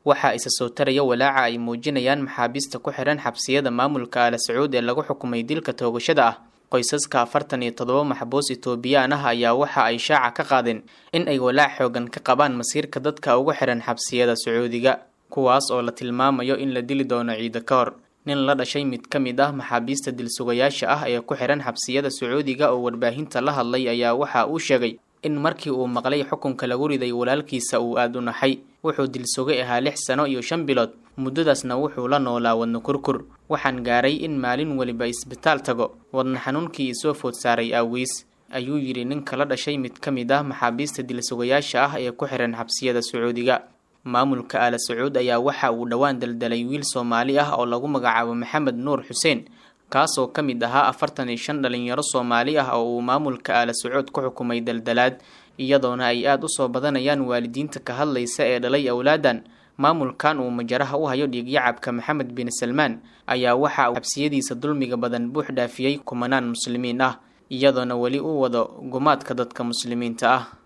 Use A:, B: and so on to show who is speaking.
A: waxaa isa soo taraya walaaca ay muujinayaan maxaabiista ku xiran xabsiyada maamulka Al Sacuud ee lagu xukumay dilka toogashada ah. qoysaska 47 maxbuus Itoobiyaan ah ayaa waxa ay shaaca ka qaadeen in ay walaac xoogan ka qabaan masiirka dadka ugu xiran xabsiyada Sacuudiga, kuwaas oo la tilmaamayo in la dili doono ciida ka hor. nin la dhashay mid ka mid ah maxaabiista dilsugayaasha ah ee ku xiran xabsiyada Sacuudiga oo warbaahinta la hadlay ayaa waxa uu sheegay in markii uu maqlay xukunka lagu riday walaalkiisa uu aad u naxay. wuxuu dilsugay ahaa 6 sano iyo 5 bilood, muddadaasna wuxuu la noolaa wadno kurkur. waxaan gaaray in maalin waliba isbitaal tago, wadna xanuunkii soo food saaray awgiis, ayuu yiri ninka la dhashay mid ka mid ah maxaabiista dilsugayaasha ah ee ku xiran xabsiyada Sacuudiga. maamulka Al Sacuud ayaa waxa uu dhawaan daldalay wiil Soomaali ah oo lagu magacaabo Maxamed Nuur Xuseen, kaas oo kamid ahaa 45 dhalinyaro Soomaali ah oo uu maamulka Al Sacuud ku xukumay daldalaad, iyadoona ay aad u soo badanayaan waalidiinta ka hadlaysa ee dhalay awlaadan. maamulkan uu majaraha u hayo dhiigyacabka Maxamed bin Salmaan ayaa waxa uu xabsiyadiisa dulmiga badan buux dhaafiyay kumanaan muslimiin ah, iyadoona wali uu wado gumaadka dadka muslimiinta ah.